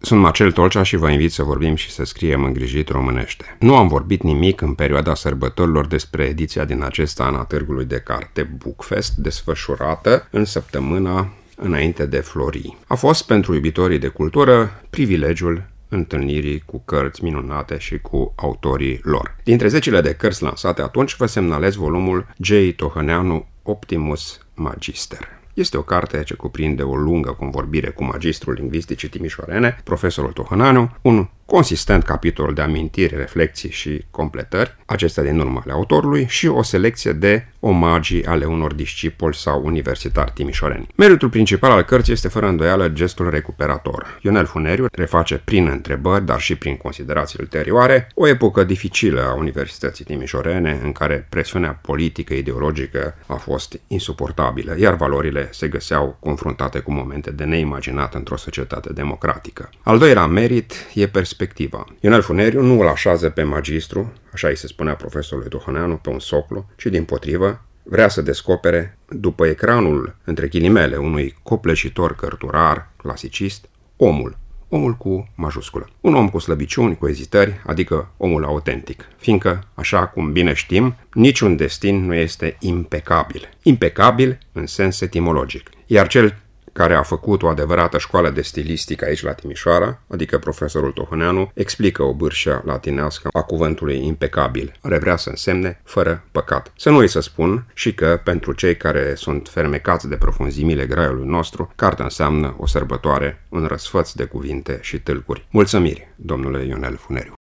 Sunt Marcel Tolcea și vă invit să vorbim și să scriem îngrijit românește. Nu am vorbit nimic în perioada sărbătorilor despre ediția din acest an a Târgului de Carte Bookfest, desfășurată în săptămâna înainte de Florii. A fost pentru iubitorii de cultură privilegiul întâlnirii cu cărți minunate și cu autorii lor. Dintre zecile de cărți lansate atunci, vă semnalez volumul J. Tohăneanu Optimus Magister. Este o carte ce cuprinde o lungă convorbire cu magistrul lingvisticii timișorene, profesorul Tohăneanu, un consistent capitol de amintiri, reflexii și completări, acestea din urma ale autorului, și o selecție de omagii ale unor discipoli sau universitari timișoreni. Meritul principal al cărții este fără îndoială gestul recuperator. Ionel Funeriu reface prin întrebări, dar și prin considerații ulterioare, o epocă dificilă a Universității Timișorene, în care presiunea politică ideologică a fost insuportabilă, iar valorile se găseau confruntate cu momente de neimaginat într-o societate democratică. Al doilea merit e perspectiva. Ionel Funeriu nu îl așează pe magistru, așa îi se spunea profesorului Tohăneanu, pe un soclu, ci dimpotrivă vrea să descopere, după ecranul, între ghilimele, unui copleșitor cărturar clasicist, omul cu majusculă. Un om cu slăbiciuni, cu ezitări, adică omul autentic. Fiindcă, așa cum bine știm, niciun destin nu este impecabil. Impecabil în sens etimologic. Iar cel care a făcut o adevărată școală de stilistică aici la Timișoara, adică profesorul Tohăneanu, explică o bârșă latinească a cuvântului impecabil, care vrea să însemne fără păcat. Să nu îi să spun și că, pentru cei care sunt fermecați de profunzimile graiului nostru, cartea înseamnă o sărbătoare, un răsfăț de cuvinte și tâlcuri. Mulțumiri, domnule Ionel Funeriu!